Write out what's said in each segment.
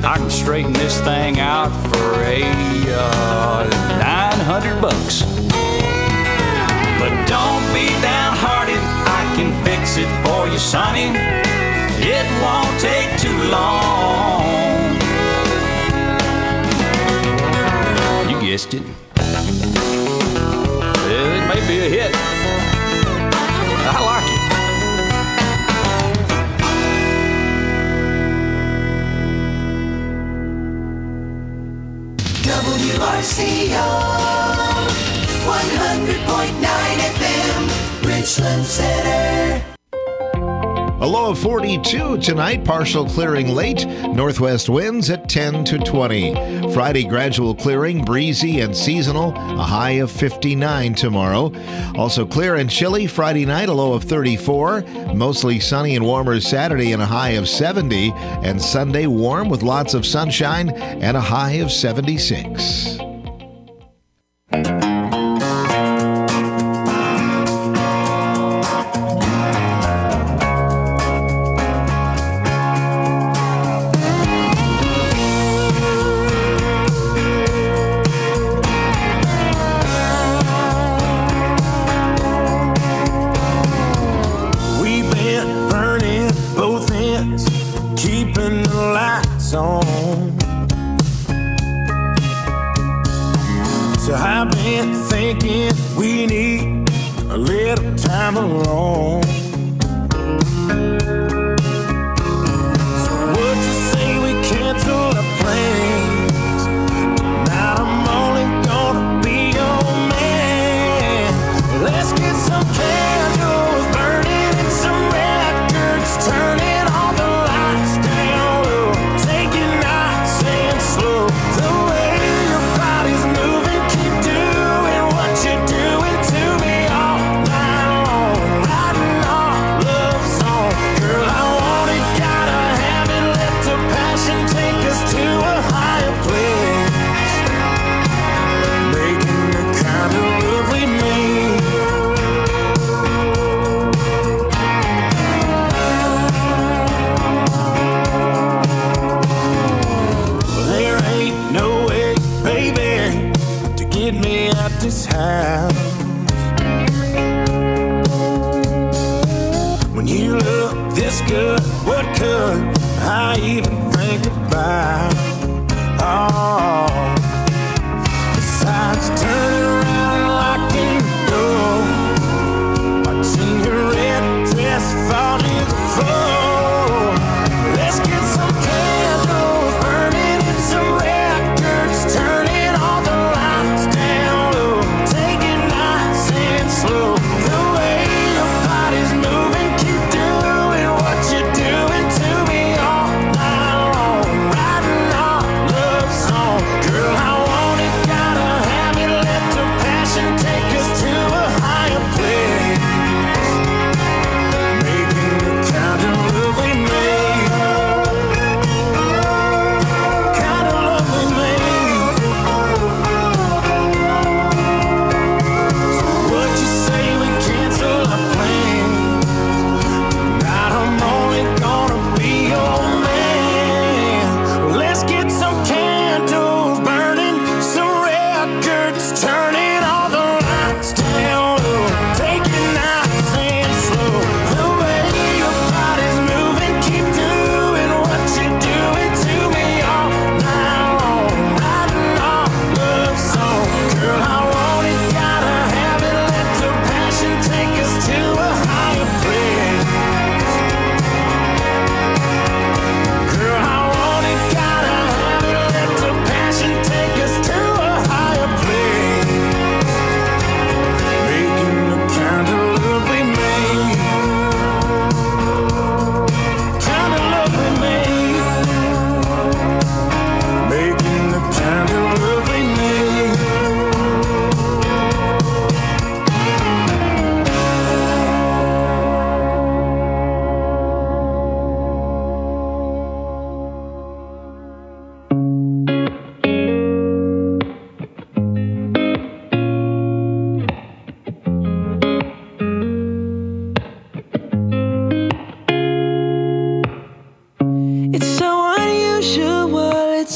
I can straighten this thing out for $900. But don't be downhearted, I can fix it for you, sonny. It won't take too long. You guessed it. Well, it may be a hit. I like it. WRCO 100.9 FM, Richland Center. A low of 42 tonight, partial clearing late, northwest winds at 10 to 20. Friday, gradual clearing, breezy and seasonal, a high of 59 tomorrow. Also clear and chilly Friday night, a low of 34. Mostly sunny and warmer Saturday and a high of 70. And Sunday, warm with lots of sunshine and a high of 76. Girl,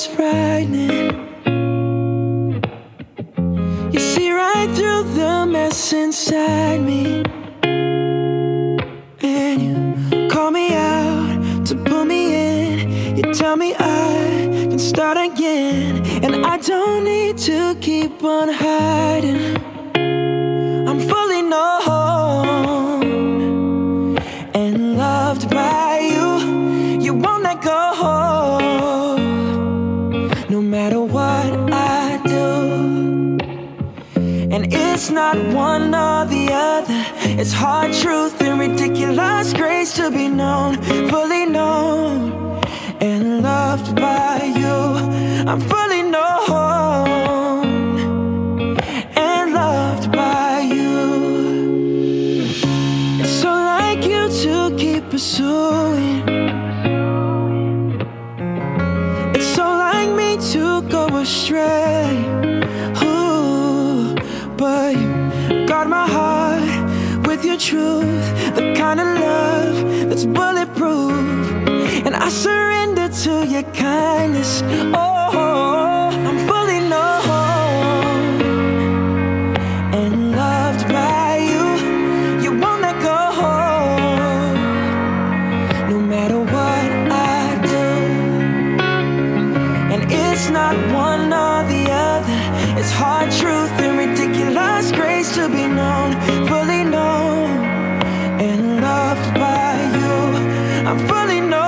it's frightening. You see right through the mess inside me, and you call me out to pull me in. You tell me I can start again, and I don't need to keep on hiding. I'm fully known and loved by you. You won't let go, no matter what I do. And it's not one or the other. It's hard truth and ridiculous grace to be known, fully known and loved by you. I'm fully known and loved by you. It's so like you to keep pursuing. It's so like me to go astray. Ooh, but you guard my heart with your truth, the kind of love that's bulletproof. And I surrender to your kindness. Oh, I'm fully known and loved by you. You won't let go, no matter what I do. And it's not one or the other. It's hard truth and ridiculous grace to be known, fully known and loved by you. I'm fully known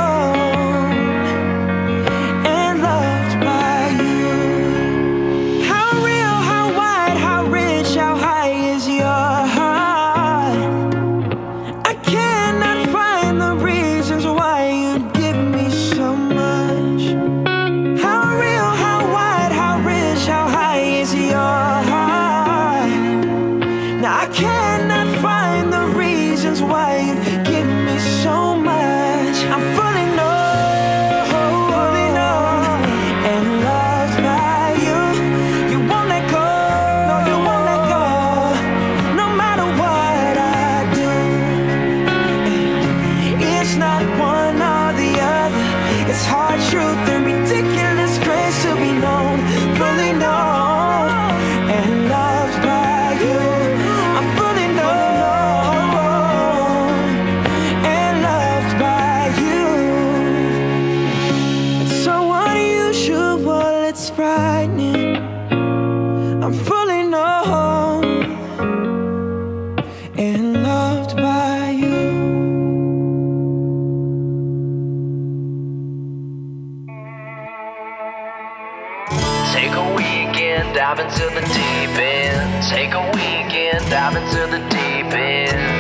and loved by you. How real, how wide, how rich, how high is your heart? I cannot find the reasons why you give me so much. How real, how wide, how rich, how high is your heart? Now I cannot find the reasons why you give me so much. I'm fully known and loved by you. You won't let go, no, you won't let go, no matter what I do. It's not one or the other. It's hard truth and ridiculous grace to be known, fully known and loved by you. I'm fully known and loved by you. It's so unusual, it's frightening. I'm fully known and loved by you. Take a weekend, dive into the deep end. Take a weekend, dive into the deep end.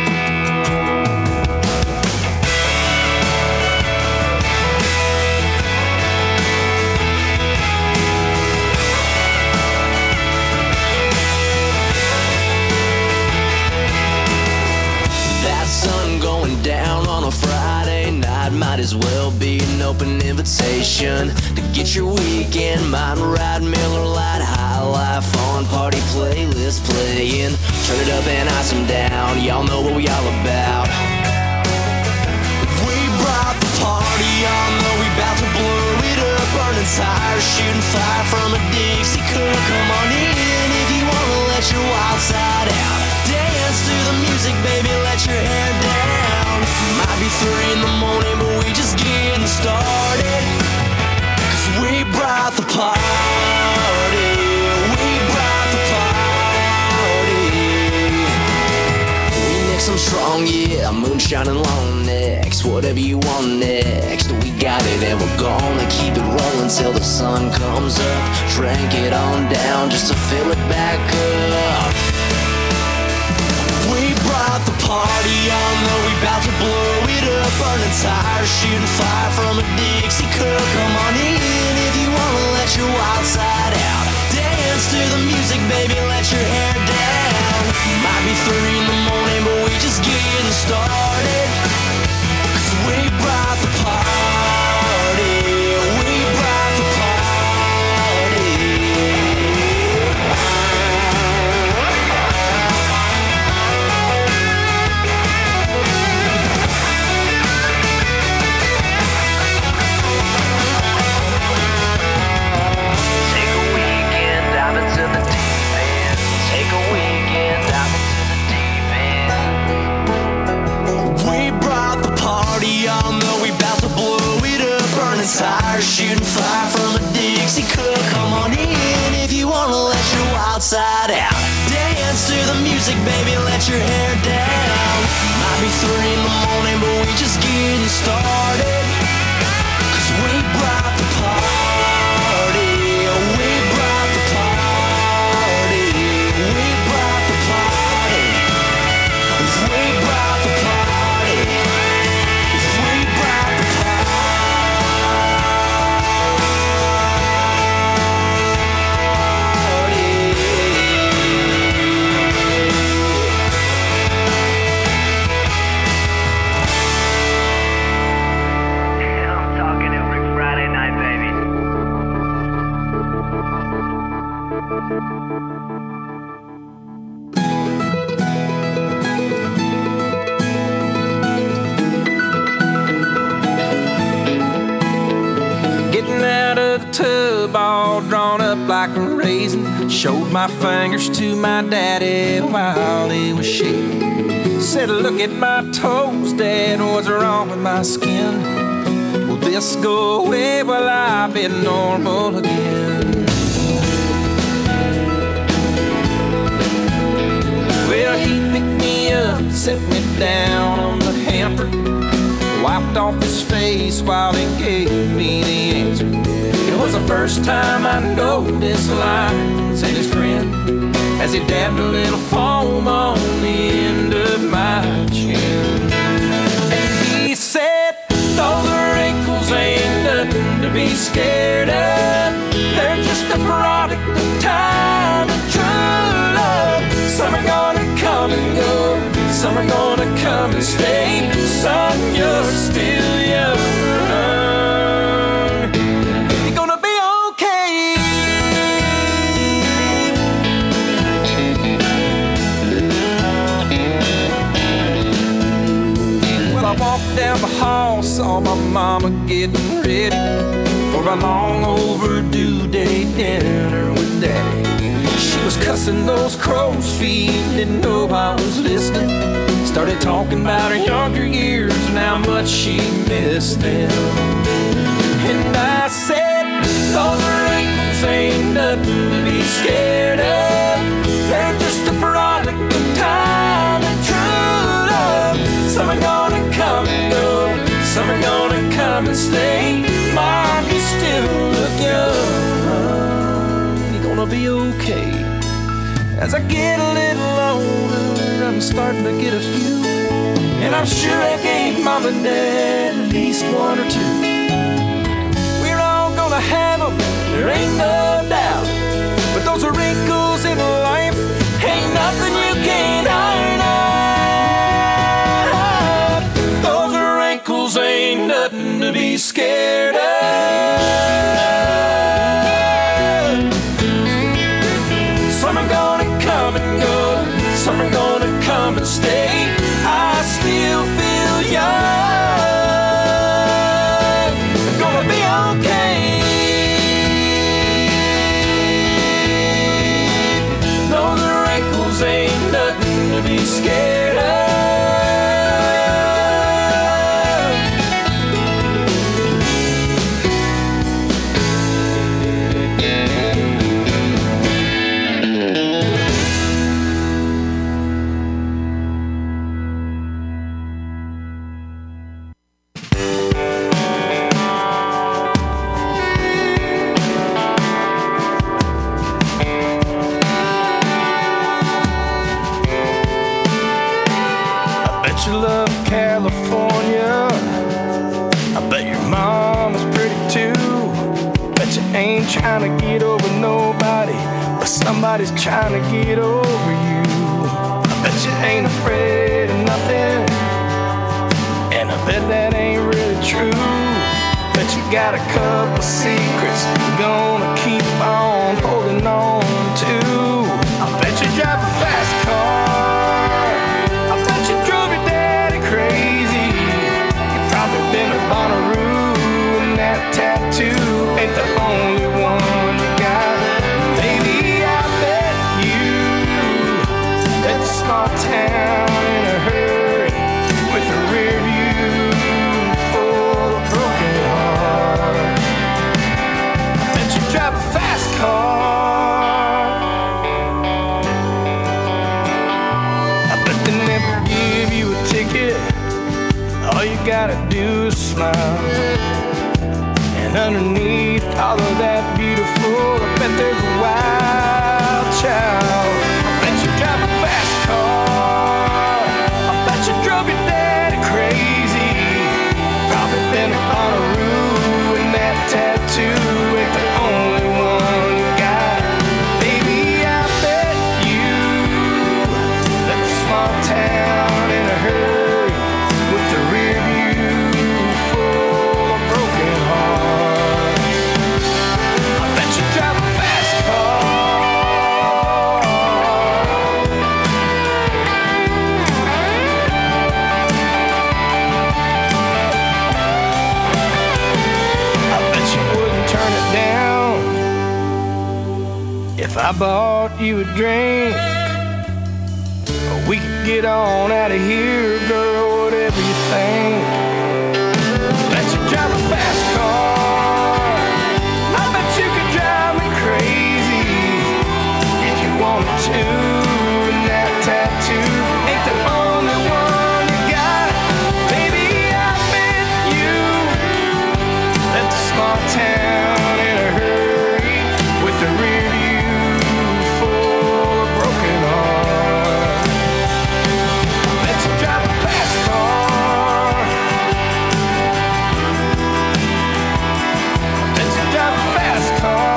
That sun going down on a Friday night might as well be an open invitation to get your weekend mind right. Miller Lite, High Life on party playlist playing. Turn it up and ice them down. Y'all know what we all about. We brought the party on, though we bout to blow it up. Burning tires, shooting fire from a Dixie cup. Come on in if you wanna let your wild side out. Dance to the music, baby, let your hair down. Might be 3 in the morning, but we just getting started. 'Cause we brought the party. We brought the party. We mix them strong, yeah, moonshine and long necks. Whatever you want next, we got it and we're gonna keep it rolling till the sun comes up. Drink it on down just to fill it back up. We brought the party on, though we bout to blow it up. Burning tires, shooting fire from a Dixie cup. Come on in if you wanna let your wild side out. Dance to the music, baby, let your hair down. Might be 3 in the morning, but we just getting started. 'Cause we brought the party. We brought the party. tires, shooting fire from a Dixie cook. Come on in if you wanna let your wild side out. Dance to the music, baby, let your hair down. Might be 3 in the morning, but we just getting started. 'Cause we brought the party. We brought the party. We brought the party. We brought the party. We brought the I'm talking every Friday night, baby. Getting out of the tub, all drawn up like a raisin. Showed my fingers to my daddy while he was shaving. Said, look at my toes, Dad, what's wrong with my skin? Will this go away? Will I be normal again? Well, he picked me up, set me down on the hamper, wiped off his face while he gave me the answer. It was the first time I noticed lines in his grin as he dabbed a little foam on the end of my chin. And he said, those wrinkles ain't nothing to be scared of. They're just a product of time and true love. Some are gonna come and go, some are gonna come and stay. Son, you're still young. You're gonna be okay. Well, I walked down the hall, saw my mama getting ready for a long overdue day dinner with Daddy. She was cussing those crow's feet, didn't know I was listening. Started talking about her younger years and how much she missed them. And I said, those wrinkles ain't nothing to be scared of. They're just a product of time and true love. Some are gonna come and go, some are gonna come and stay. Mom, you still look young. You're gonna be okay. As I get a little older, I'm starting to get a few, and I'm sure I gave Mom and Dad at least 1 or 2. We're all gonna have them, there ain't no doubt. But those are wrinkles in life, ain't nothing you can't iron out. Those are wrinkles ain't nothing to be scared of. Some are gonna come and go, some are gonna come and stay. I still feel young. I'm gonna be okay. No, the wrinkles ain't nothing to be scared of. You love California. I bet your mom is pretty too. Bet you ain't trying to get over nobody, but somebody's trying to get over you. I bet you ain't afraid of nothing, and I bet that ain't really true. Bet you got a couple secrets you're gonna keep on holding on to. I bet you drive a fast car. I bet you drove your daddy crazy. You probably been to Bonnaroo, and that tattoo ain't the only one you got. Baby, I bet you left a small town in a hurry with a rear view full of broken hearts. underneath all of that beautiful. I bet there's a wild child. I bet you drive a fast car. I bet you drove your daddy crazy. Probably been on a roo, and that tattoo ain't the only one you got. Baby, I bet you left a small town in a hurry with the rear view full of broken hearts. I bet you drive a fast car. I bet you wouldn't turn it down if I bought you a drink. Or we could get on out of here, girl, whatever you think. Bet you drive a fast car. I bet you could drive me crazy if you wanted to. And that tattoo ain't the only one you got. Baby, I bet you left a small town in a hurry with the rear view full of broken hearts. Bet you drive a fast car. Bet you drive a fast car.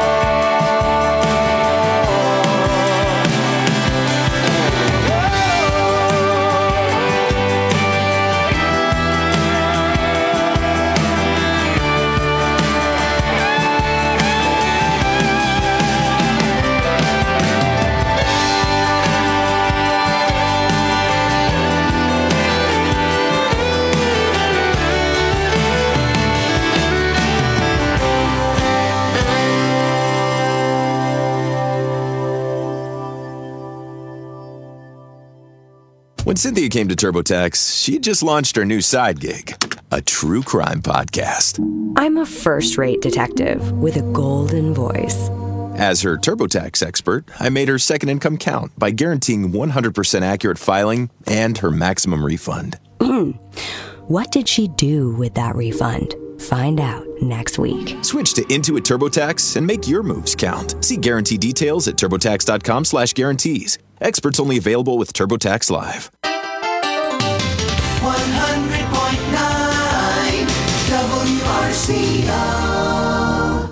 When Cynthia came to TurboTax, she had just launched her new side gig, a true crime podcast. I'm a first-rate detective with a golden voice. As her TurboTax expert, I made her second income count by guaranteeing 100% accurate filing and her maximum refund. What did she do with that refund? Find out next week. Switch to Intuit TurboTax and make your moves count. See guarantee details at turbotax.com/guarantees. Experts only available with TurboTax Live. 100.9 WRCO.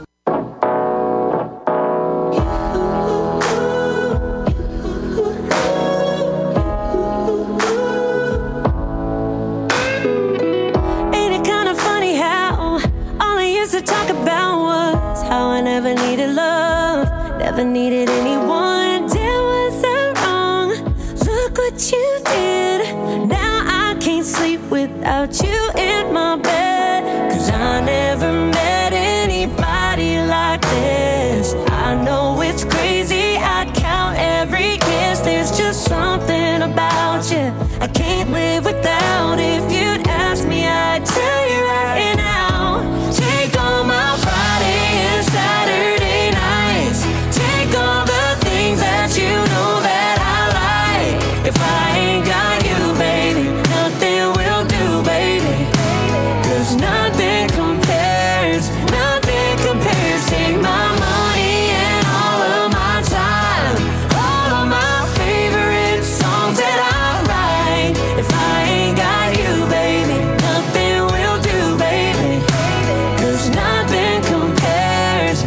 Ain't it kind of funny how all I used to talk about was how I never needed love, never needed anyone. There was a wrong. Look what you did. Now I can't sleep without you in my bed. 'Cause I never met anybody like this. I know it's crazy. I count every kiss. There's just something about you I can't live without. If you'd ask me, I'd tell you right now. Take all my Friday and Saturday nights. Take all the things that you know that I like. If I ain't got you, baby, nothing will do, baby. 'Cause nothing compares, nothing compares. Take my money and all of my time, all of my favorite songs that I write. If I ain't got you, baby, nothing will do, baby. 'Cause nothing compares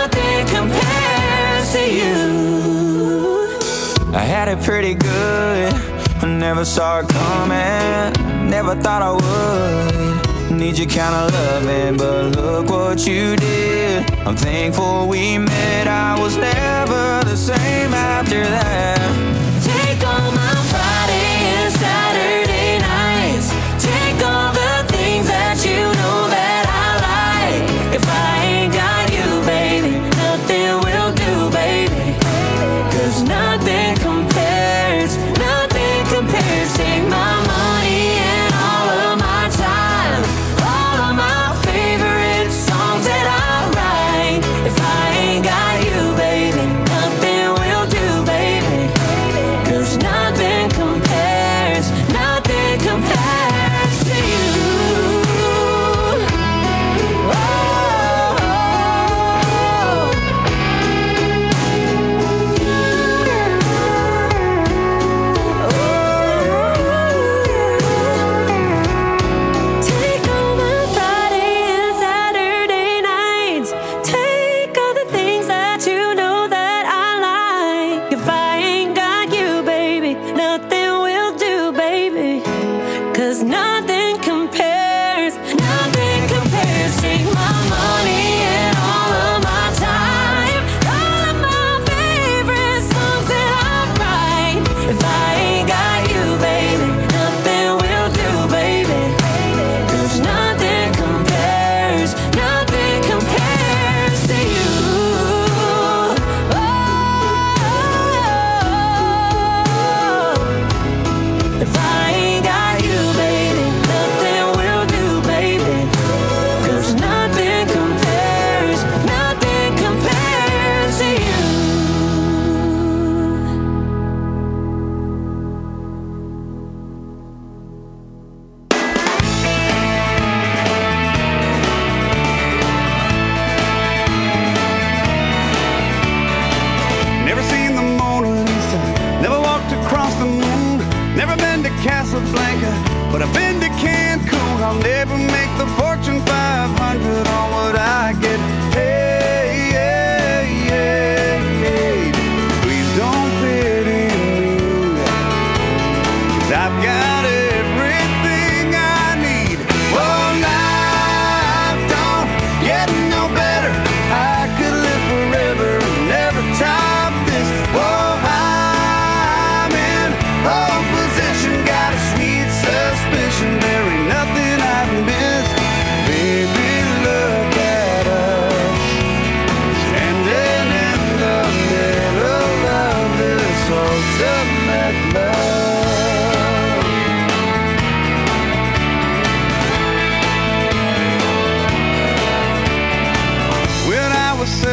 to you. I had it pretty good, I never saw it coming, never thought I would. Need your kind of loving, but look what you did. I'm thankful we met, I was never the same after that. Take all my Friday and Saturday nights. Take all the things that you know that I like. If I ain't got you, baby, nothing will do, baby. 'Cause nothing compares, nothing compares. Take my money and all of my time, all of my favorite songs that I write. If I ain't got you, baby, nothing will do, baby. 'Cause nothing compares.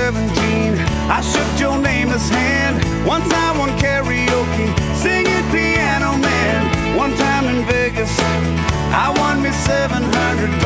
17, I shook Joe Namath's hand. One time on karaoke, singing Piano Man. One time in Vegas, I won me $700.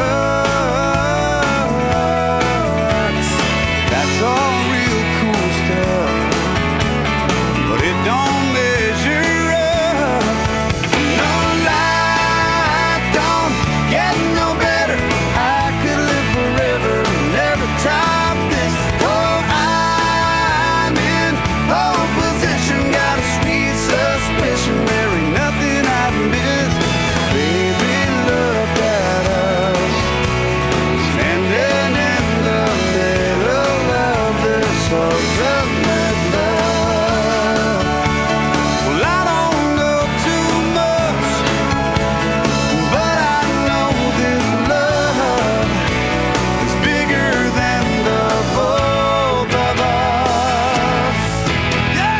That's all real cool stuff, but it don't measure up. No, life don't get no better. I could live forever, never top this. Oh, I'm in pole position, got a sweet suspicion there ain't nothing I've missed. Baby, look at us, standing in the middle of this ultimate love. Well, I don't know too much, but I know this love is bigger than the both of us. Yeah!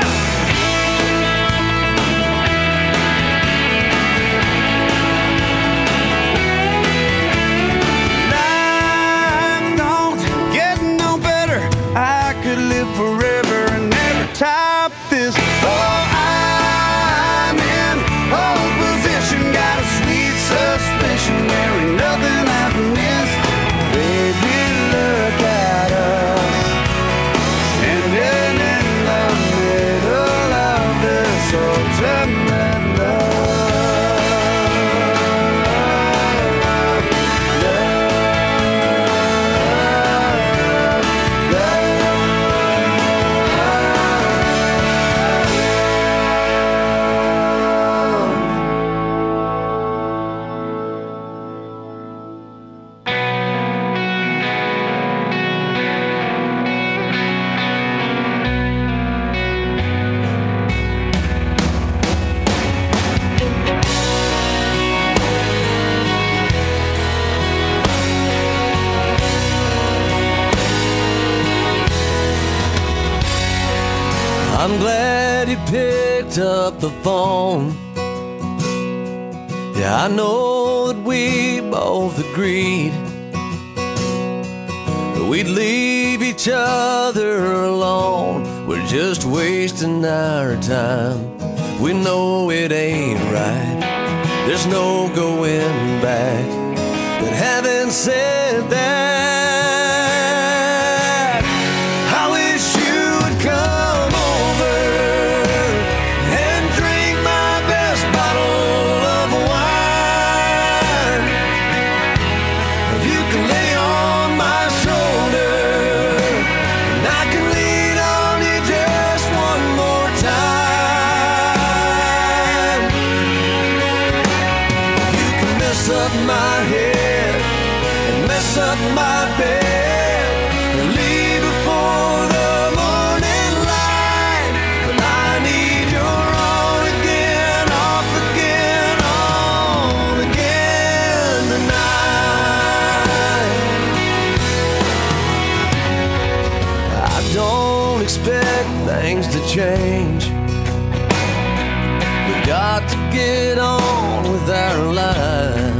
Life don't get no better. I could live forever and never top this. Oh, I'm in pole position, got a sweet suspicion there ain't nothing I've missed. Baby, look at us, standing in the middle of this ultimate love. I'm glad he picked up the phone. Yeah, I know that we both agreed that we'd leave each other alone. We're just wasting our time. We know it ain't right. There's no going back. But having said that, I wish you would come over and drink my best bottle of wine. You can lay on my shoulder and I can lean on you just one more time. You can mess up my head and mess up my bed and leave before the morning light. But I need your on again, off again, on again tonight. I don't expect things to change. We've got to get on with our lives.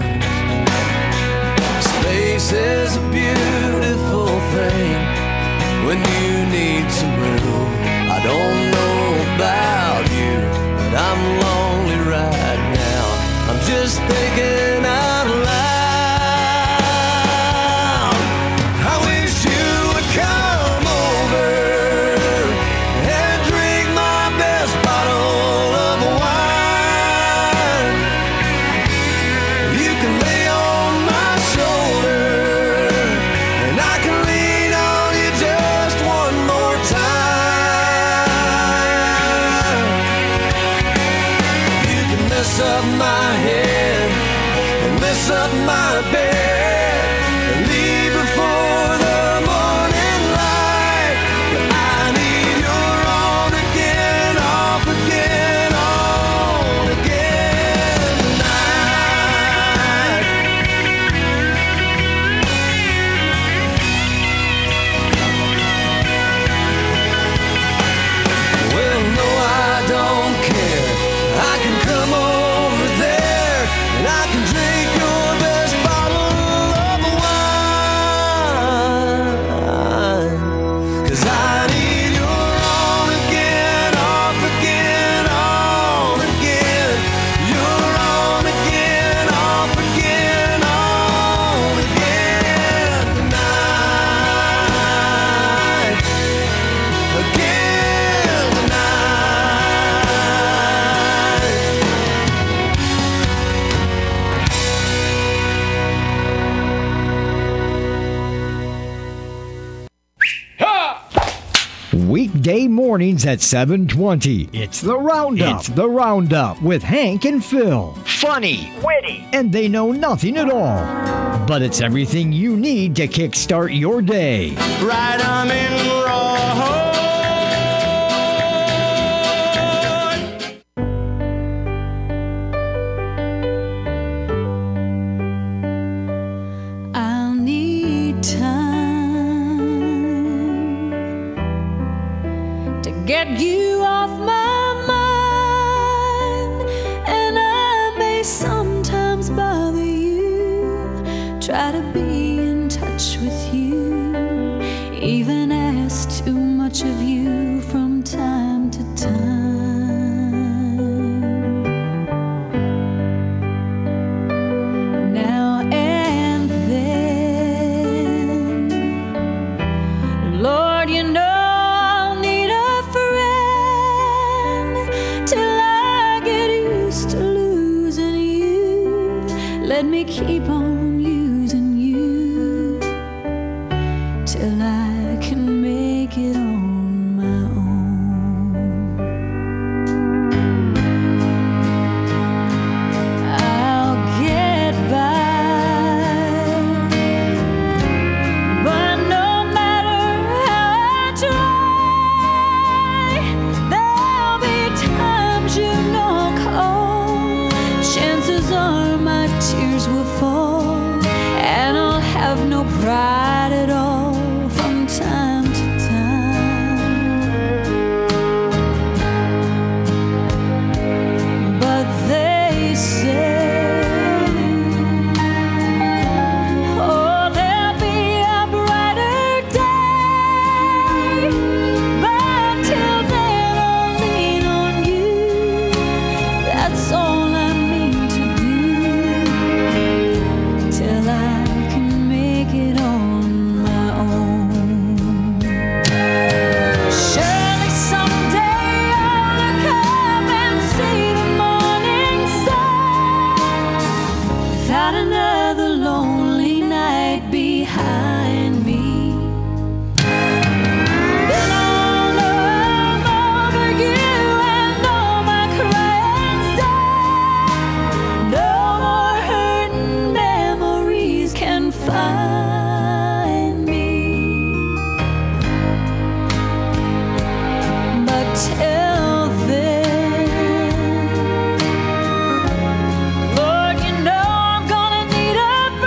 Space is a beautiful thing when you need some room. I don't know about you, but I'm lonely right now. I'm just thinking out loud. I wish you would come over and drink my best bottle of wine. You can lay on my shoulder and I can lean on you just one more time. You can mess up my head and mess up my bed and leave before the morning light. But I need your on again, off again, on again tonight. Well, no, I don't care. I can come over there and I can drink your best bottle Weekday mornings at 7:20. It's the Roundup. It's the Roundup with Hank and Phil. Funny, witty, and they know nothing at all. But it's everything you need to kickstart your day. Right arm in raw. I'll need time to get you off my mind, and I may sometimes bother you, try to be in touch with you, even ask too much of you from time to time. Now and then, Lord, you know I'll need a friend till I get used to losing you. Let me keep on using you till I can make it on my own. I'll get by, but no matter how I try, there'll be times you know I'll call. Chances are my tears will fall, and I'll have no pride at all from time to time. But they say, oh, there'll be a brighter day, but till then I'll lean on you. That's all I mean to do till I can make it on my own. Surely someday I'll look up and see the morning sun without another lonely night behind me. Then I'll know I'm over you and all my crying's done. No more hurting memories can find me. But till then, Lord, you know I'm gonna need a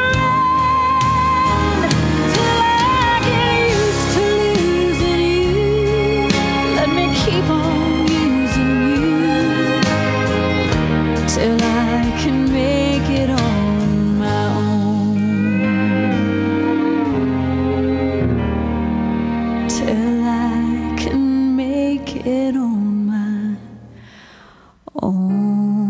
friend till I get used to losing you. Let me keep on using you till I can make it on my own. Till I can make it on my own.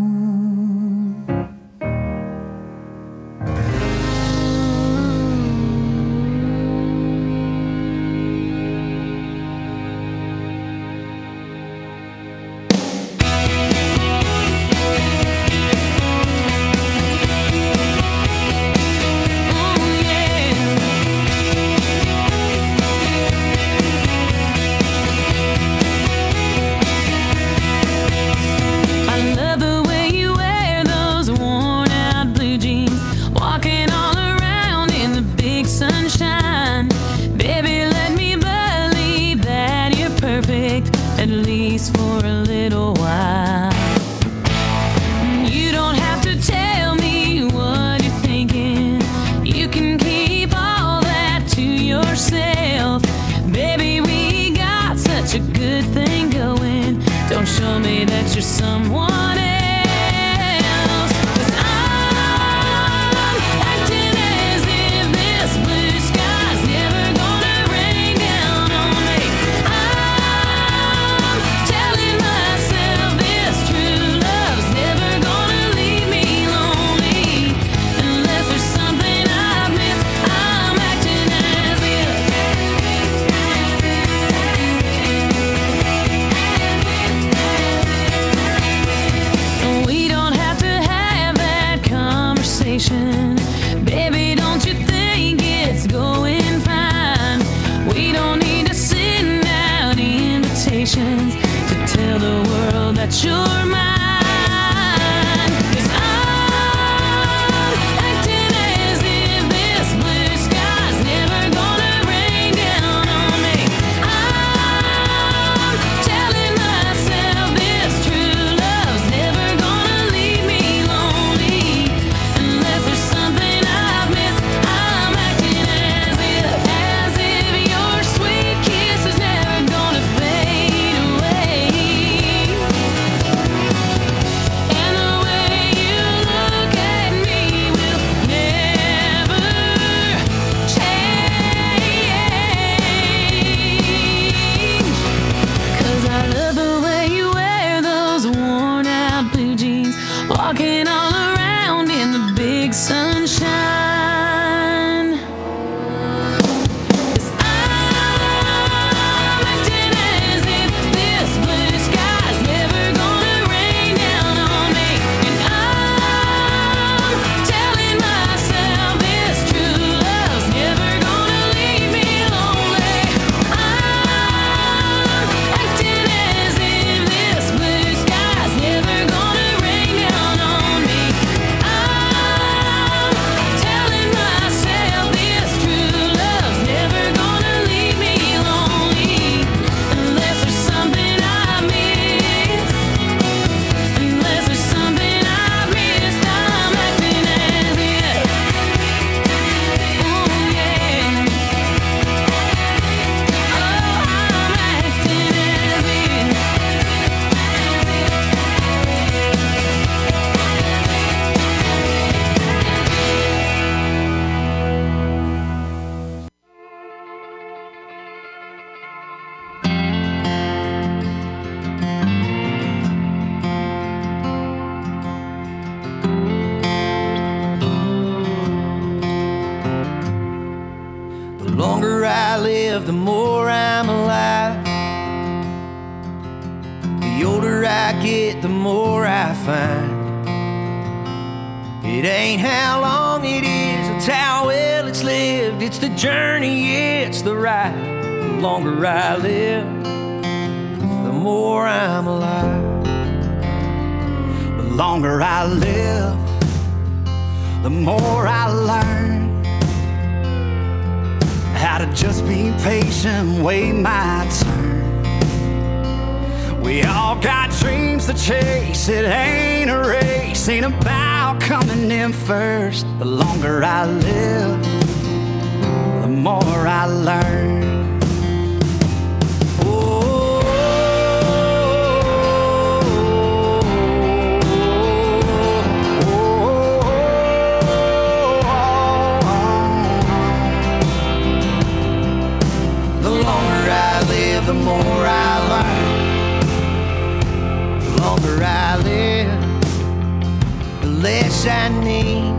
I love the way you wear those worn out blue jeans, walking all around in the big sunshine. Baby, let me believe that you're perfect, at least for a little while. You don't have to tell me what you're thinking, you can keep all that to yourself. Baby, we got such a good thing going, don't show me that you're someone else. 'Cause I'm acting as if this blue sky's never gonna rain down on me. I'm telling myself this true love's never gonna leave me lonely. Unless there's something I've missed, I'm acting as if. We don't have to have that conversation. Baby, don't you think it's going fine? We don't need to sit out patience to tell the world that you're mine. 'Cause I'm acting as if this blue sky's never gonna rain down on me. I'm telling myself this true love's never gonna leave me lonely. Unless there's something I've missed, I'm acting as if your sweet kiss is never gonna fade away. And the way you look at me will never change. 'Cause I love the way you wear those worn out blue jeans, walking all around in the big sunshine. 'Cause I'm acting as if this blue sky's never gonna rain down on me. And I'm telling myself this true love's never gonna leave me lonely. I'm acting as if this blue sky's never gonna rain down on me. I'm telling myself this true love's never gonna leave me lonely. Unless there's something I missed, unless there's something I missed, I'm acting as if. Oh yeah. Oh, I'm acting as if. The longer I live, the more I'm alive. The older I get, the more I find. It ain't how long it is, it's how well it's lived. It's the journey, it's the ride. The longer I live, the more I'm alive. The longer I live, the more I learn how to just be patient, wait my turn. We all got dreams to chase, it ain't a race, ain't about coming in first. The longer I live, the more I learn. The longer I live, the more I learn. The longer I live, the less I need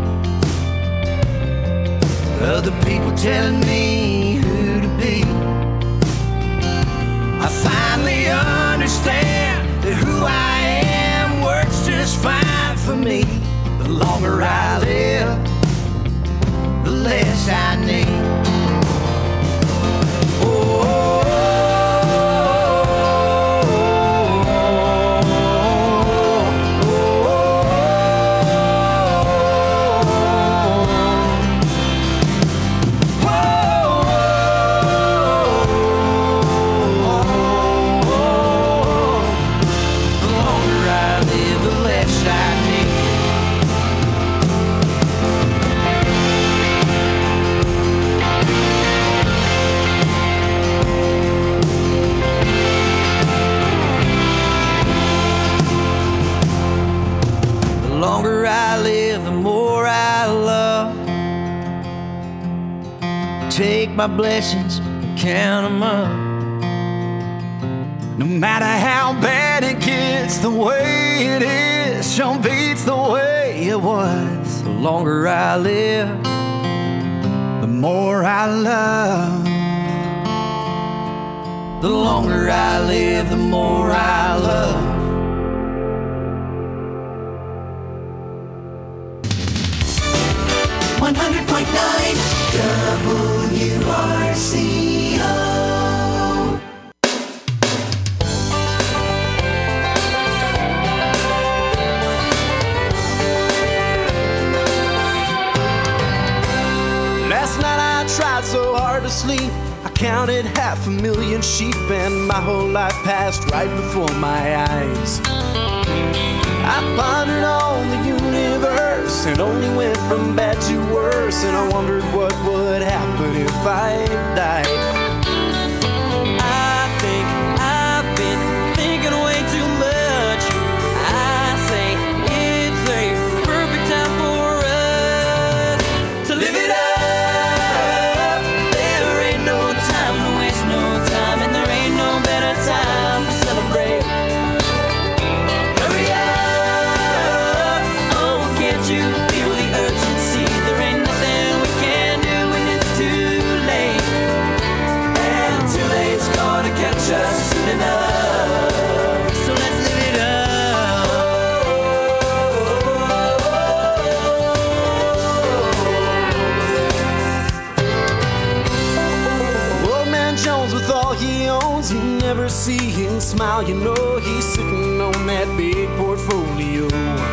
other people telling me who to be. I finally understand that who I am works just fine for me. The longer I live, the less I need. The longer I live, the more I love. Take my blessings and count them up. No matter how bad it gets, the way it is sure beats the way it was. The longer I live, the more I love. The longer I live, the more I love. 100.9 WRCO. counted 500,000 sheep, and my whole life passed right before my eyes. I pondered on the universe and only went from bad to worse, and I wondered what would happen if I died. I think I've been thinking way too much. I say it's a perfect time for us to live it up. There ain't no time to waste no time, and there ain't no better time to celebrate. Hurry up, oh, can't you feel the urgency? There ain't nothing we can do when it's too late, and too late's gonna catch us soon enough. So let's live it up. Old man Jones, with all he owns, you never see him smile. You know he's sitting on that big portfolio.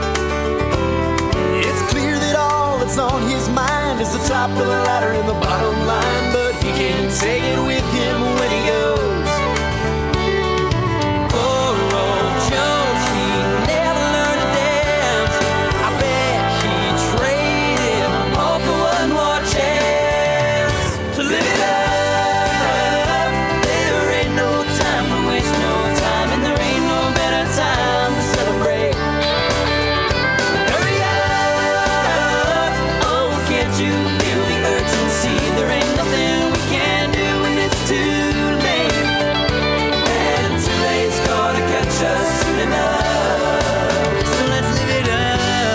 It's clear that all that's on his mind is the top of the ladder and the bottom line, but he can't take it with him when he goes. Poor old Jones, he never learned to dance. I bet he traded all for one more chance to live it up. There ain't no time to waste no time, and there ain't no better time to celebrate. Hurry up, oh, can't you feel the urgency? There ain't nothing we can do when it's too late, and too late's gonna catch us soon enough. So let's live it up.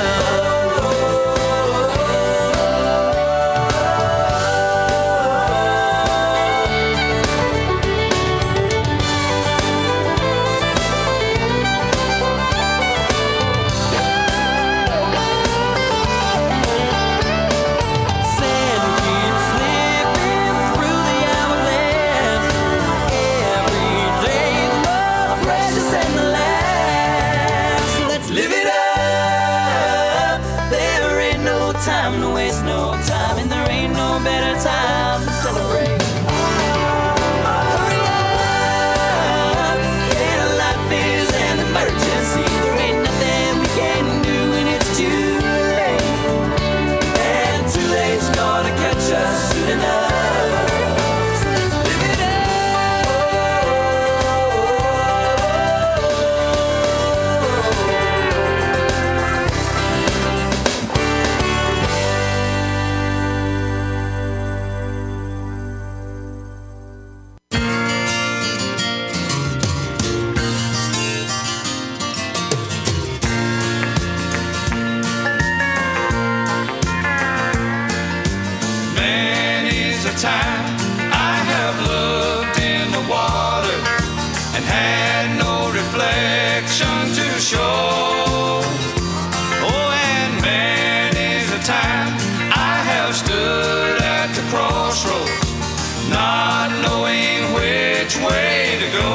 Sand keeps slipping through the hourglass. Every day's more precious than the last. So let's live it up. There ain't no time to waste no time, and there ain't no better time to celebrate. Hurry up, yeah, life is an emergency. There ain't nothing we can do when it's too late, and too late's gonna catch us soon enough. So let's live it Many's the time I have looked in the water and had no reflection to show. Oh, and many's the time I have stood at the crossroads, not knowing which way to go.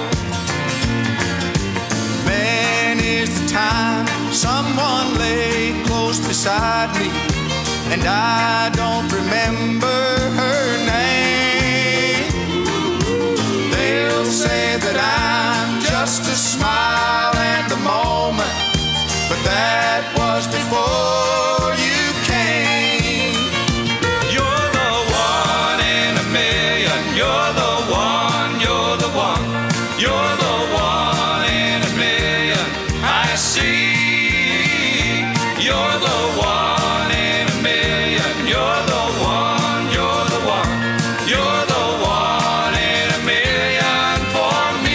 Many's the time someone lay close beside me, and I don't remember her name. They'll say that I'm just a smile and a moment, but that was before you came. You're the one in a million. You're the one, you're the one. You're the one in a million I see. You're the one in a million. You're the one, you're the one. You're the one in a million for me.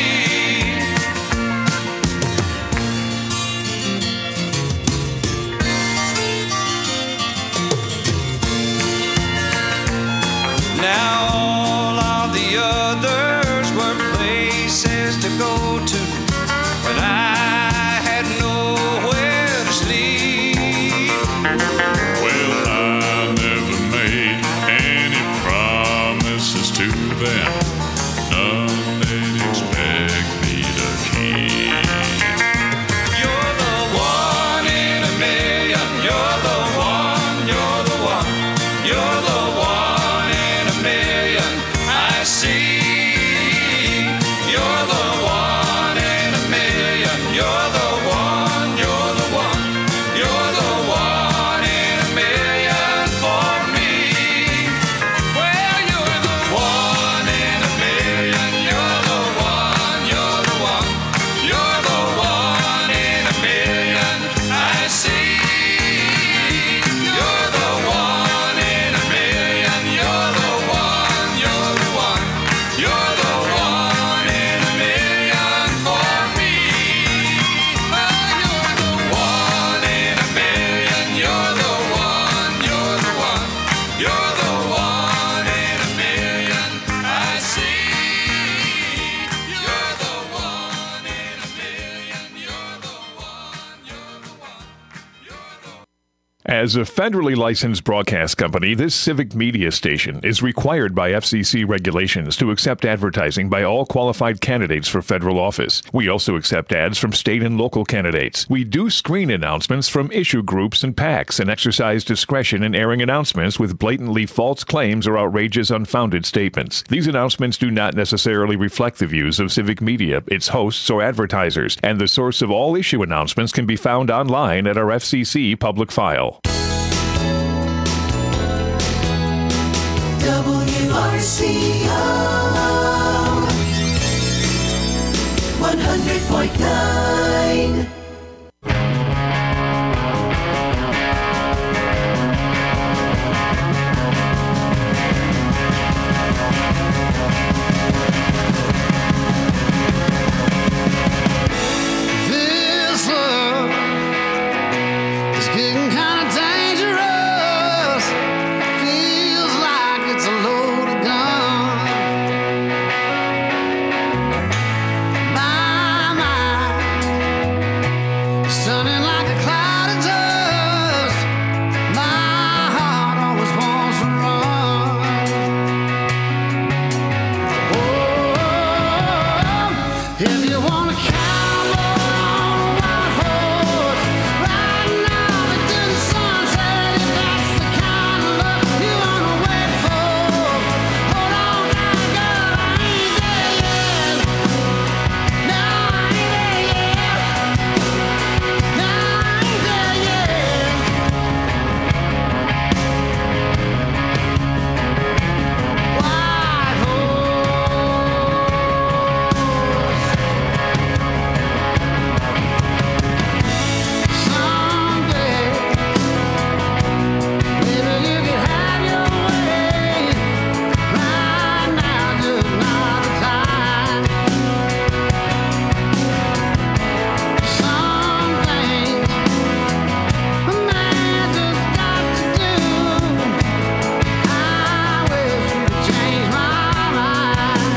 Now all of the others were places to go to, but I had nowhere to sleep. Well, I never made any promises to them. None they'd expect me to keep. You're the one in a million. You're the one, you're the one. You're the one in a million I see. As a federally licensed broadcast company, this civic media station is required by FCC regulations to accept advertising by all qualified candidates for federal office. We also accept ads from state and local candidates. We do screen announcements from issue groups and PACs and exercise discretion in airing announcements with blatantly false claims or outrageous unfounded statements. These announcements do not necessarily reflect the views of civic media, its hosts, or advertisers, and the source of all issue announcements can be found online at our FCC public file. WRCO 100.9. This love is getting kind of dangerous. Feels like it's a loaded gun. My mind is turning like a cloud of dust. My heart always wants to run. Oh, if you want to cowboy on a white horse, riding out into the sunset, if that's the kind of love you want to wait for, hold on tight, girl, I ain't there yet. No, I ain't there yet. No, I ain't there yet. White someday, maybe you could have your way. Right now, just not the time. Some things a man just got to do. I wish you could change my mind.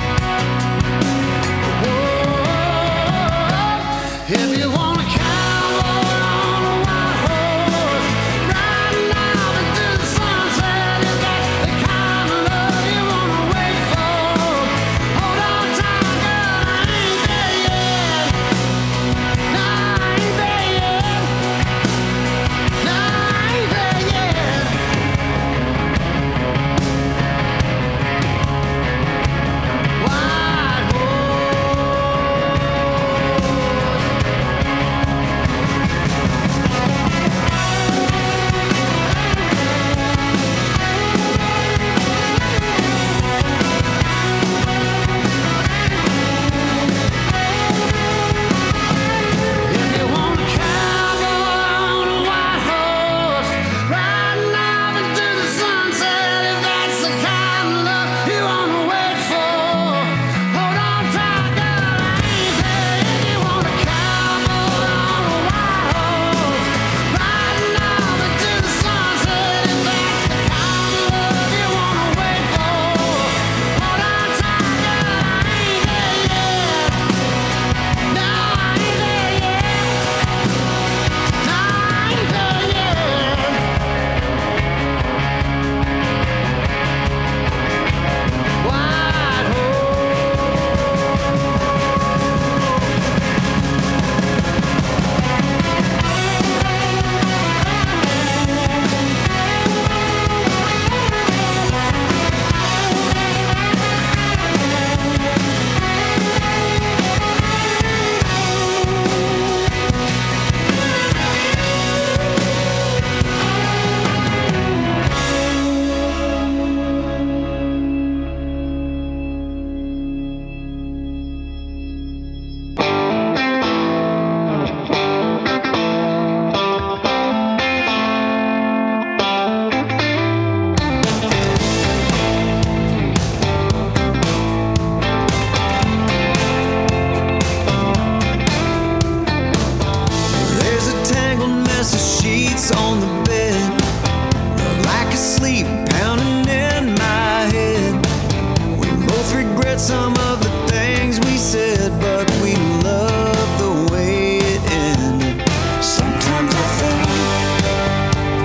If you want a cowboy on a white horse, riding out into the sunset, if that's the kind of love you want to wait for, hold on tight, girl, I ain't there yet. No, I ain't there yet. No, I ain't there yet. White If you want a cowboy on a white horse, riding out into the sunset, if that's the kind of love you want to wait for, hold on tight, girl, I ain't there. If you want a cowboy on a white horse, riding out into the sunset, if that's the kind of love you want to wait for, hold on tight, girl, I ain't there yet. No, I ain't there yet. No, I ain't there yet. White There's a tangled mess of sheets on the bed, like asleep, pounding in my head. We both regret some of the things we said, but we love the way it ended. Sometimes I think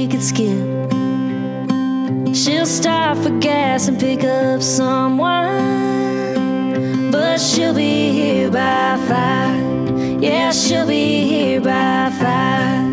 we could skip. She'll stop for gas and pick up some wine, but she'll be here by 5. Yeah, she'll be here by 5.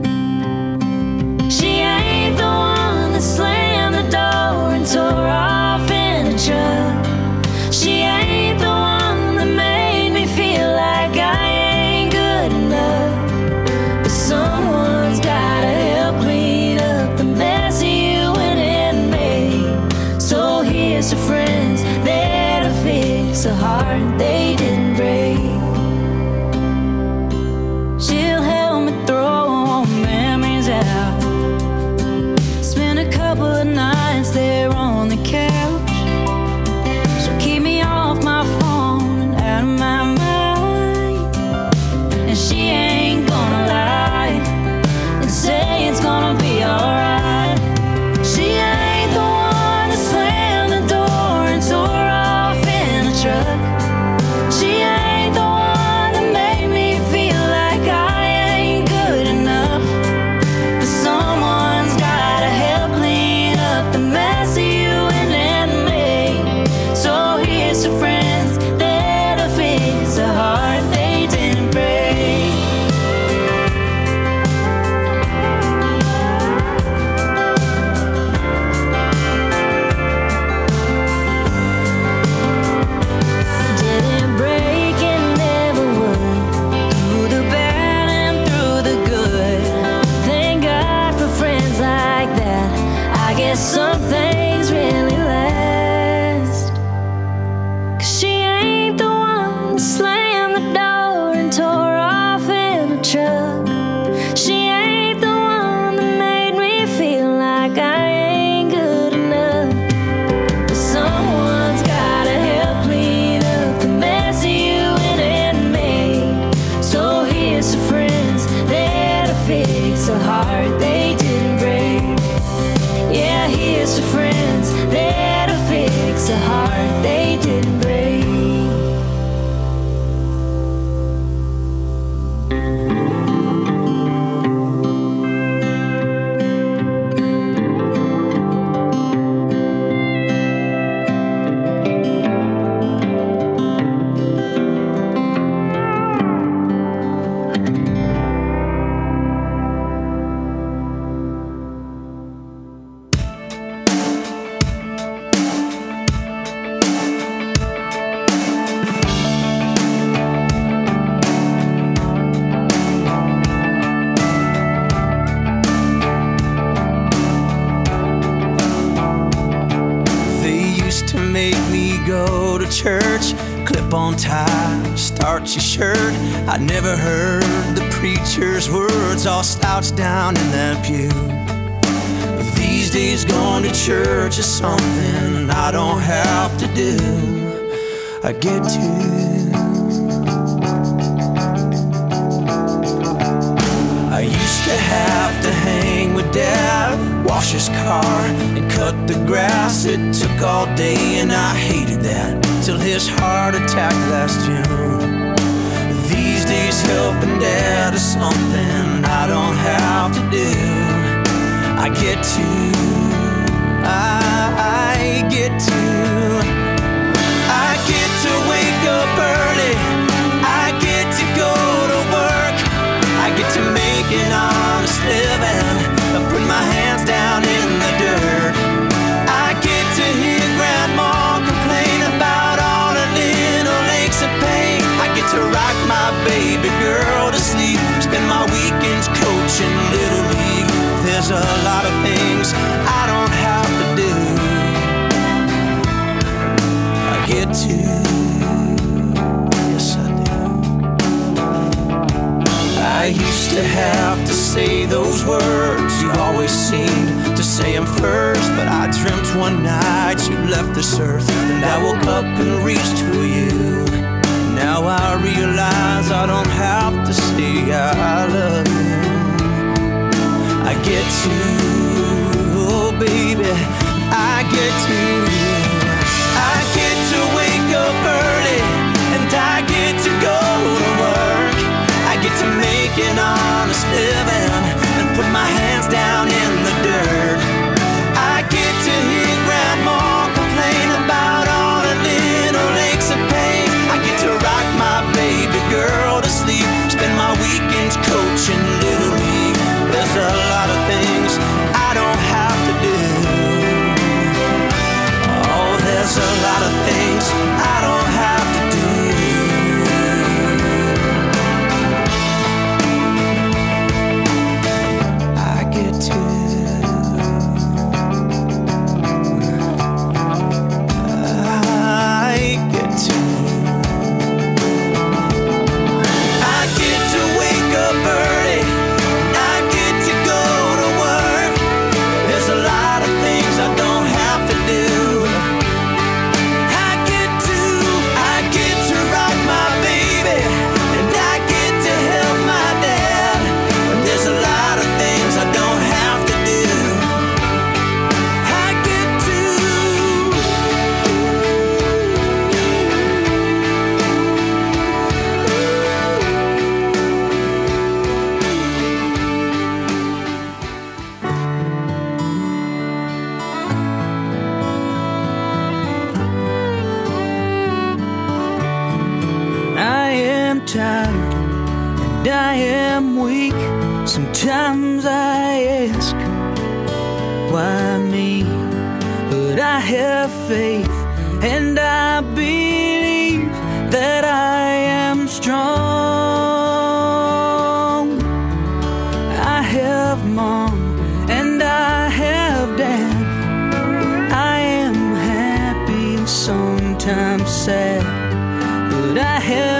She ain't the one that slammed the door and tore off in a truck. She ain't the one that made me feel like I ain't good enough. But someone's gotta help clean up the mess you and me. So here's to friends there to fix a heart they didn't break. She'll help me throw memories out. Spend a couple of nights there on the couch. She'll keep me off my phone and out of my mind. And she ain't gonna lie and say it's gonna be alright. She ain't the one that slammed the door and tore off in a truck. She ain't the one that made me feel like I ain't good enough. But someone's gotta help clean up the mess of you and me. So here's to friends there to fix a heart they didn't break. Didn't break and never would. Through the bad and through the good. Thank God for friends like that. I guess some things really last. 'Cause she ain't the one that slammed the door and tore off in a truck. She ain't the one that made me feel like I ain't good enough. But someone's gotta help clean up the mess of you and me. So here's to friends there to fix a heart they didn't break. Yeah, here's to friends there to fix a heart they didn't break. They used to make me go to church, clip on tie, start your shirt. I never heard the preacher's words all slouched down in that pew. These days going to church is something I don't have to do. I get to. I used to have to hang with Dad, wash his car and cut the grass. It took all day and I hated that till his heart attack last June. These days helping Dad is something I don't have to do. I get to, I get to, I get to wake up early, I get to go to work, I get to make an honest living, I put my hands down in the dirt. I get to hear Grandma complain about all the little aches and pain. I get to rock my baby girl to sleep, spend my weekends coaching Little League. There's a lot of things I don't have to do. I get to, yes I do. I used to have to say those words, you always seemed to say them first. But I dreamt one night you left this earth, and I woke up and reached for you. Now I realize I don't have to say I love you. I get to, oh baby, I get to, I get to wake up early, and I get to go to work. I get to make an honest living and put my hands down in the I am weak. Sometimes I ask, why me? But I have faith, and I believe that I am strong. I have mom, and I have dad. I am happy and sometimes sad, but I have